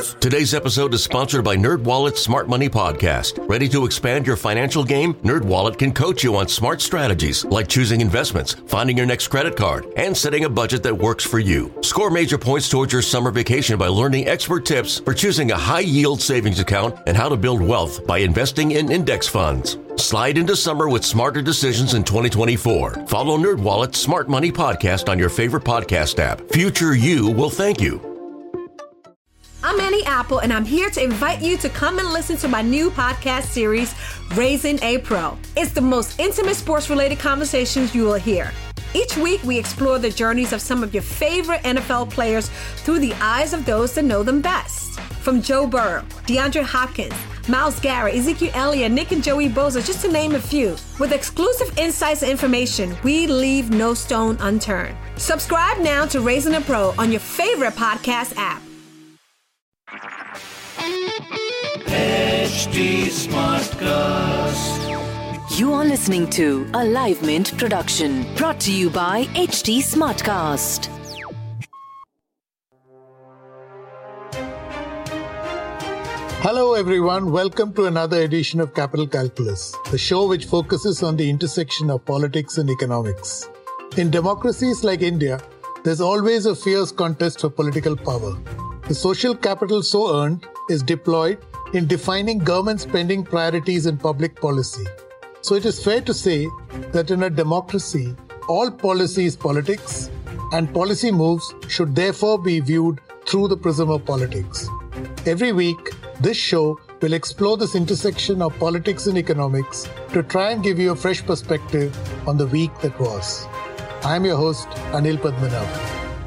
Today's episode is sponsored by NerdWallet's Smart Money Podcast. Ready to expand your financial game? NerdWallet can coach you on smart strategies like choosing investments, finding your next credit card, and setting a budget that works for you. Score major points towards your summer vacation by learning expert tips for choosing a high-yield savings account and how to build wealth by investing in index funds. Slide into summer with smarter decisions in 2024. Follow NerdWallet's Smart Money Podcast on your favorite podcast app. Future you will thank you. I'm Annie Apple, and I'm here to invite you to come and listen to my new podcast series, Raising a Pro. It's the most intimate sports-related conversations you will hear. Each week, we explore the journeys of some of your favorite NFL players through the eyes of those that know them best. From Joe Burrow, DeAndre Hopkins, Myles Garrett, Ezekiel Elliott, Nick and Joey Bosa, just to name a few. With exclusive insights and information, we leave no stone unturned. Subscribe now to Raising a Pro on your favorite podcast app. HT Smartcast. You are listening to a Live Mint production brought to you by HT Smartcast. Hello everyone, welcome to another edition of Capital Calculus, the show which focuses on the intersection of politics and economics. In democracies like India, there's always a fierce contest for political power. The social capital so earned is deployed in defining government spending priorities and public policy. So it is fair to say that in a democracy, all policy is politics, and policy moves should therefore be viewed through the prism of politics. Every week, this show will explore this intersection of politics and economics to try and give you a fresh perspective on the week that was. I am your host, Anil Padmanabhan.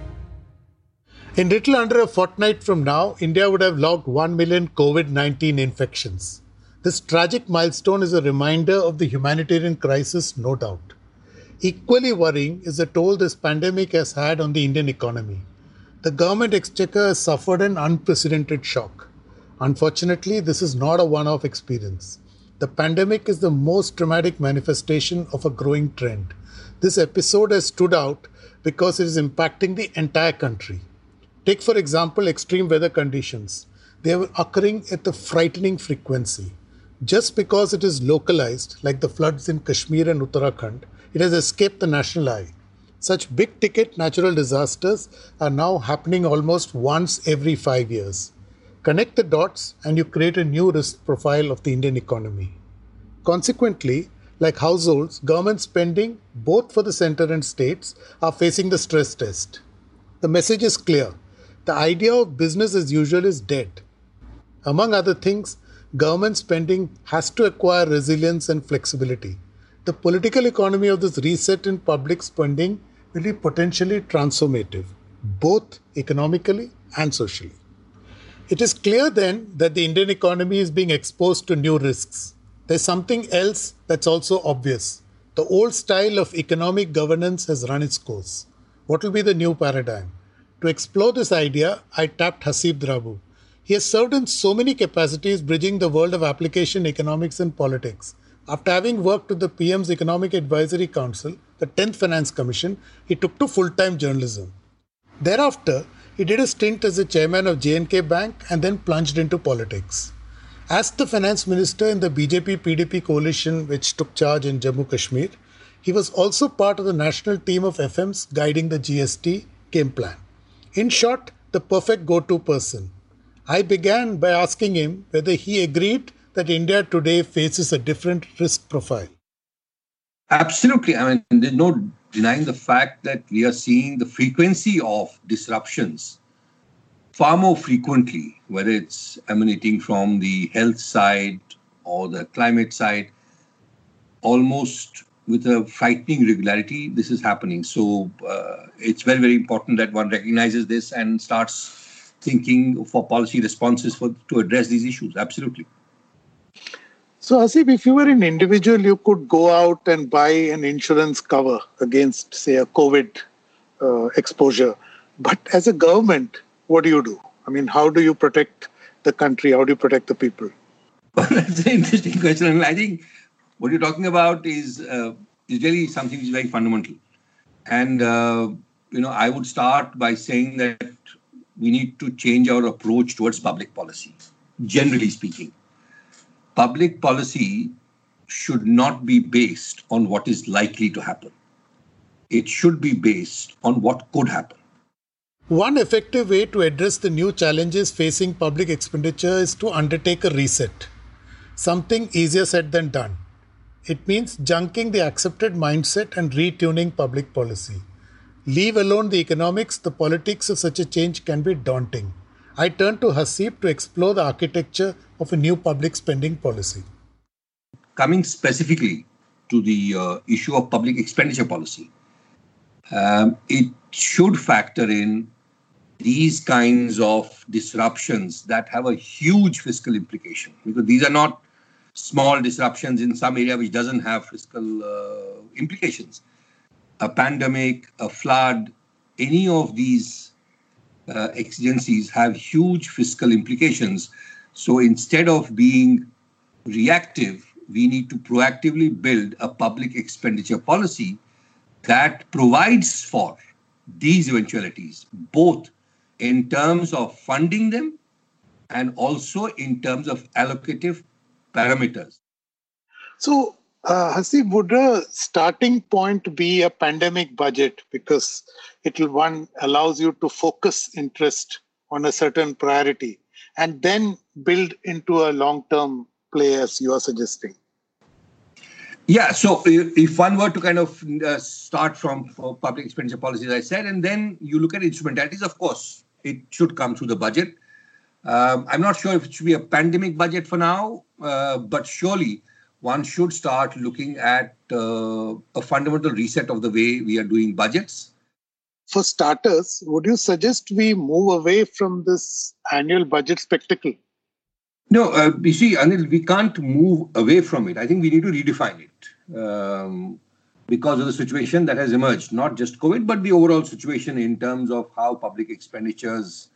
In little under a fortnight from now, India would have logged 1 million COVID-19 infections. This tragic milestone is a reminder of the humanitarian crisis, no doubt. Equally worrying is the toll this pandemic has had on the Indian economy. The government exchequer has suffered an unprecedented shock. Unfortunately, this is not a one-off experience. The pandemic is the most dramatic manifestation of a growing trend. This episode has stood out because it is impacting the entire country. Take, for example, extreme weather conditions. They are occurring at a frightening frequency. Just because it is localized, like the floods in Kashmir and Uttarakhand, it has escaped the national eye. Such big-ticket natural disasters are now happening almost once every 5 years. Connect the dots and you create a new risk profile of the Indian economy. Consequently, like households, government spending, both for the centre and states, are facing the stress test. The message is clear. The idea of business as usual is dead. Among other things, government spending has to acquire resilience and flexibility. The political economy of this reset in public spending will be potentially transformative, both economically and socially. It is clear then that the Indian economy is being exposed to new risks. There's something else that's also obvious. The old style of economic governance has run its course. What will be the new paradigm? To explore this idea, I tapped Haseeb Drabu. He has served in so many capacities bridging the world of application economics and politics. After having worked with the PM's Economic Advisory Council, the 10th Finance Commission, he took to full-time journalism. Thereafter, he did a stint as the chairman of J&K Bank and then plunged into politics. As the finance minister in the BJP-PDP coalition which took charge in Jammu Kashmir, he was also part of the national team of FMs guiding the GST game plan. In short, the perfect go-to person. I began by asking him whether he agreed that India today faces a different risk profile. Absolutely. I mean, there's no denying the fact that we are seeing the frequency of disruptions far more frequently, whether it's emanating from the health side or the climate side, almost with a frightening regularity, this is happening. So it's very, very important that one recognizes this and starts thinking for policy responses to address these issues. Absolutely. So, Haseeb, if you were an individual, you could go out and buy an insurance cover against, say, a COVID exposure. But as a government, what do you do? I mean, how do you protect the country? How do you protect the people? Well, that's an interesting question. I mean, I think what you're talking about is really something which is very fundamental. And, I would start by saying that we need to change our approach towards public policy. Generally speaking, public policy should not be based on what is likely to happen. It should be based on what could happen. One effective way to address the new challenges facing public expenditure is to undertake a reset. Something easier said than done. It means junking the accepted mindset and retuning public policy. Leave alone the economics, the politics of such a change can be daunting. I turn to Haseeb to explore the architecture of a new public spending policy. Coming specifically to the issue of public expenditure policy, it should factor in these kinds of disruptions that have a huge fiscal implication, because these are not small disruptions in some area which doesn't have fiscal implications. A pandemic, a flood, any of these exigencies have huge fiscal implications. So instead of being reactive, we need to proactively build a public expenditure policy that provides for these eventualities, both in terms of funding them and also in terms of allocative parameters. So, Haseeb, would a starting point be a pandemic budget, because allows you to focus interest on a certain priority and then build into a long-term play as you are suggesting? Yeah, so if one were to kind of start from public expenditure policy, as I said, and then you look at instrumentalities, of course, it should come through the budget. I'm not sure if it should be a pandemic budget for now, but surely one should start looking at a fundamental reset of the way we are doing budgets. For starters, would you suggest we move away from this annual budget spectacle? No, you see, Anil, we can't move away from it. I think we need to redefine it because of the situation that has emerged, not just COVID, but the overall situation in terms of how public expenditures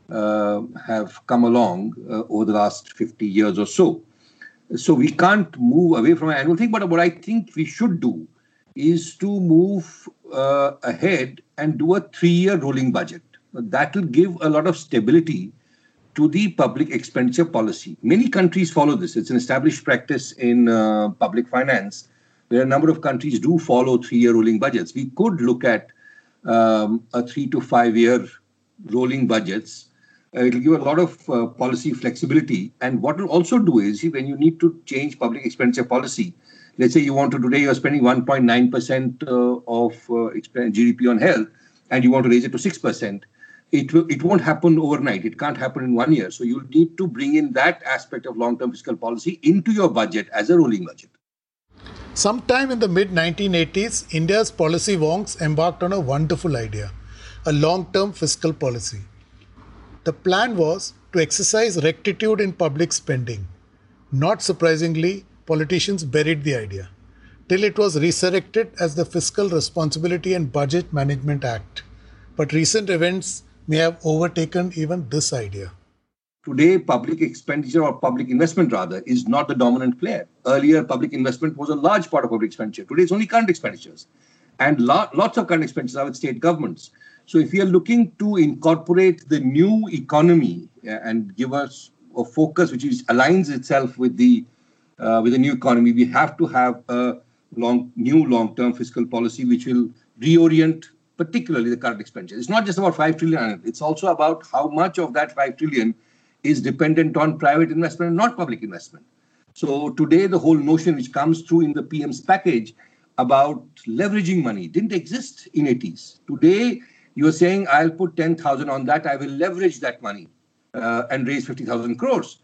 have come along over the last 50 years or so. So we can't move away from an annual thing, but what I think we should do is to move ahead and do a 3-year rolling budget. That will give a lot of stability to the public expenditure policy. Many countries follow this. It's an established practice in public finance, where a number of countries do follow 3-year rolling budgets. We could look at a 3 to 5 year rolling budgets. It will give a lot of policy flexibility. And what it will also do is, when you need to change public expenditure policy, let's say today you're spending 1.9% of GDP on health, and you want to raise it to 6%. It won't happen overnight. It can't happen in 1 year. So you'll need to bring in that aspect of long-term fiscal policy into your budget as a rolling budget. Sometime in the mid-1980s, India's policy wonks embarked on a wonderful idea, a long-term fiscal policy. The plan was to exercise rectitude in public spending. Not surprisingly, politicians buried the idea, till it was resurrected as the Fiscal Responsibility and Budget Management Act. But recent events may have overtaken even this idea. Today, public expenditure, or public investment rather, is not the dominant player. Earlier, public investment was a large part of public expenditure. Today, it's only current expenditures. And lots of current expenditures are with state governments. So if we are looking to incorporate the new economy and give us a focus which aligns itself with the new economy, we have to have a new long-term fiscal policy which will reorient particularly the current expenditure. It's not just about 5 trillion. It's also about how much of that 5 trillion is dependent on private investment and not public investment. So today, the whole notion which comes through in the PM's package about leveraging money didn't exist in 80s. Today, you're saying, I'll put 10,000 on that. I will leverage that money and raise 50,000 crores.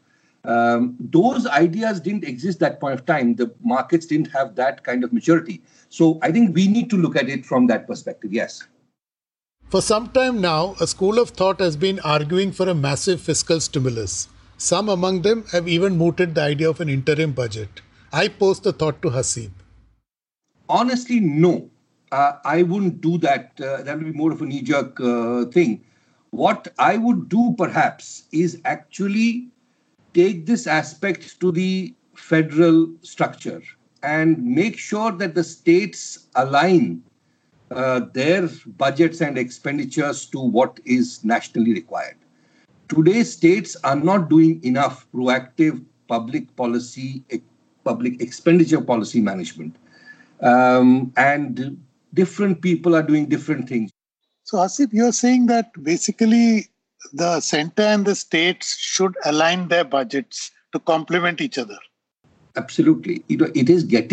Those ideas didn't exist at that point of time. The markets didn't have that kind of maturity. So I think we need to look at it from that perspective, yes. For some time now, a school of thought has been arguing for a massive fiscal stimulus. Some among them have even mooted the idea of an interim budget. I pose the thought to Haseeb. Honestly, no. I wouldn't do that. That would be more of a knee-jerk thing. What I would do, perhaps, is actually take this aspect to the federal structure and make sure that the states align their budgets and expenditures to what is nationally required. Today, states are not doing enough proactive public policy, public expenditure policy management. And different people are doing different things. So, Hasib, you're saying that basically the center and the states should align their budgets to complement each other. Absolutely. It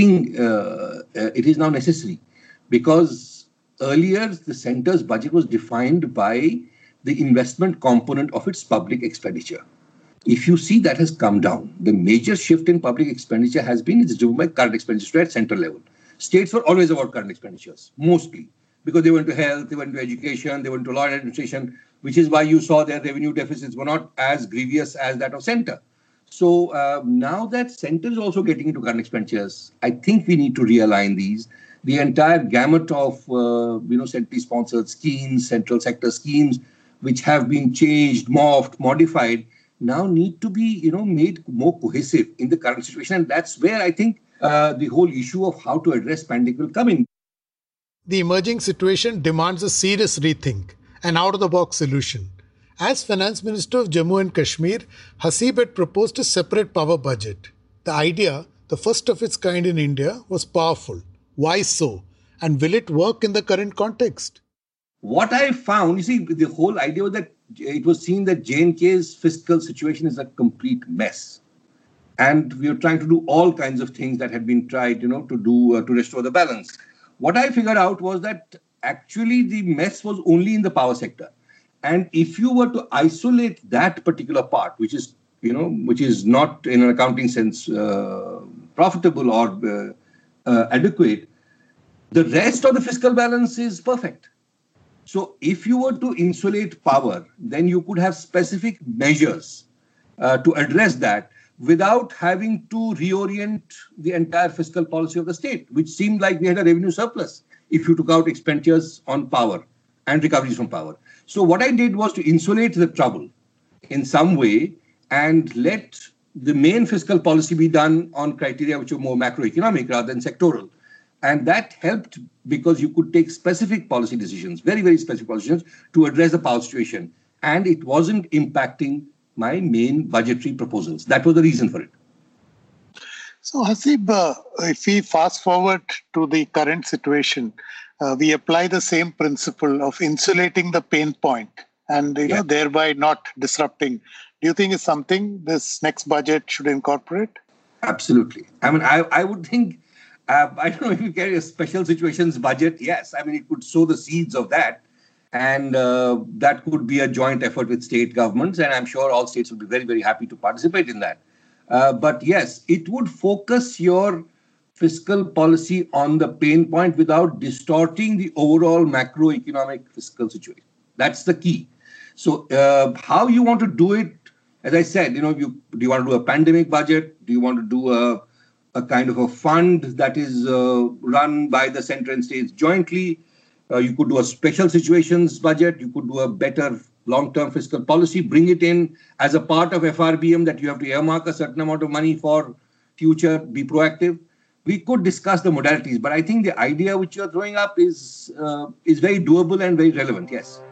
is now necessary, because earlier the center's budget was defined by the investment component of its public expenditure. If you see, that has come down. The major shift in public expenditure has been driven by current expenditure at central level. States were always about current expenditures, mostly, because they went to health, they went to education, they went to law and administration, which is why you saw their revenue deficits were not as grievous as that of center. So now that center is also getting into current expenditures, I think we need to realign these. The entire gamut of centrally sponsored schemes, central sector schemes, which have been changed, morphed, modified, now need to be made more cohesive in the current situation. And that's where I think the whole issue of how to address pandemic will come in. The emerging situation demands a serious rethink, an out-of-the-box solution. As Finance Minister of Jammu and Kashmir, Hasib had proposed a separate power budget. The idea, the first of its kind in India, was powerful. Why so? And will it work in the current context? What I found, the whole idea was that it was seen that J&K's fiscal situation is a complete mess. And we were trying to do all kinds of things that had been tried, to restore the balance. What I figured out was that actually the mess was only in the power sector. And if you were to isolate that particular part, which is not in an accounting sense profitable or adequate, the rest of the fiscal balance is perfect. So if you were to insulate power, then you could have specific measures to address that without having to reorient the entire fiscal policy of the state, which seemed like we had a revenue surplus if you took out expenditures on power and recoveries from power. So what I did was to insulate the trouble in some way and let the main fiscal policy be done on criteria which were more macroeconomic rather than sectoral. And that helped because you could take specific policy decisions, very, very specific policy decisions to address the power situation. And it wasn't impacting my main budgetary proposals. That was the reason for it. So Hasib, if we fast forward to the current situation, we apply the same principle of insulating the pain point and thereby not disrupting. Do you think it's something this next budget should incorporate? Absolutely. I mean, I would think, I don't know if you carry a special situations budget. Yes, I mean, it could sow the seeds of that. And that could be a joint effort with state governments. And I'm sure all states would be very, very happy to participate in that. But yes, it would focus your fiscal policy on the pain point without distorting the overall macroeconomic fiscal situation. That's the key. So how you want to do it, as I said, do you want to do a pandemic budget? Do you want to do a kind of a fund that is run by the center and states jointly? You could do a special situations budget. You could do a better long-term fiscal policy, bring it in as a part of FRBM that you have to earmark a certain amount of money for future, be proactive. We could discuss the modalities, but I think the idea which you're throwing up is very doable and very relevant, yes.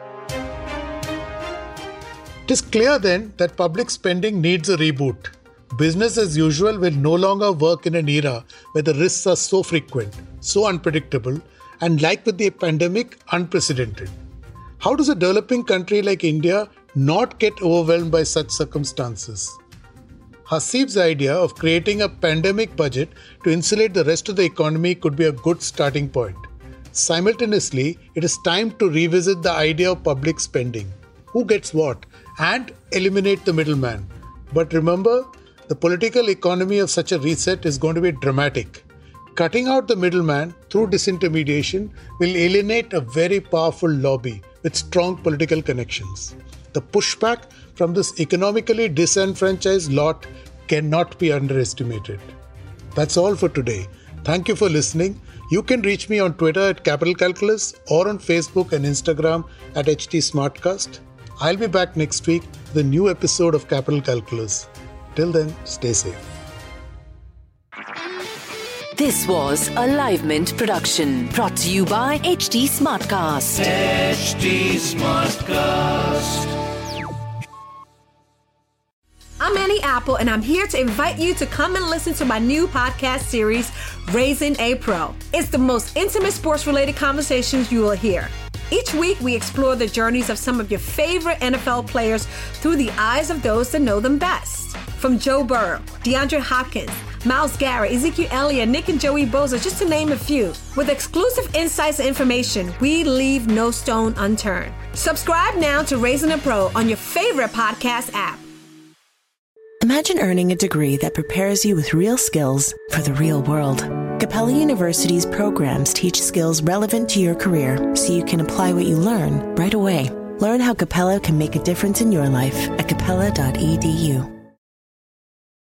It is clear then that public spending needs a reboot. Business as usual will no longer work in an era where the risks are so frequent, so unpredictable, and like with the pandemic, unprecedented. How does a developing country like India not get overwhelmed by such circumstances? Hasib's idea of creating a pandemic budget to insulate the rest of the economy could be a good starting point. Simultaneously, it is time to revisit the idea of public spending. Who gets what? And eliminate the middleman. But remember, the political economy of such a reset is going to be dramatic. Cutting out the middleman through disintermediation will alienate a very powerful lobby with strong political connections. The pushback from this economically disenfranchised lot cannot be underestimated. That's all for today. Thank you for listening. You can reach me on Twitter at Capital Calculus or on Facebook and Instagram at HT Smartcast. I'll be back next week with a new episode of Capital Calculus. Till then, stay safe. This was a Live Mint production brought to you by HT Smartcast. HT Smartcast. I'm Annie Apple, and I'm here to invite you to come and listen to my new podcast series, Raising a Pro. It's the most intimate sports-related conversations you will hear. Each week, we explore the journeys of some of your favorite NFL players through the eyes of those that know them best. From Joe Burrow, DeAndre Hopkins, Myles Garrett, Ezekiel Elliott, Nick and Joey Bosa, just to name a few. With exclusive insights and information, we leave no stone unturned. Subscribe now to Raising a Pro on your favorite podcast app. Imagine earning a degree that prepares you with real skills for the real world. Capella University's programs teach skills relevant to your career so you can apply what you learn right away. Learn how Capella can make a difference in your life at capella.edu.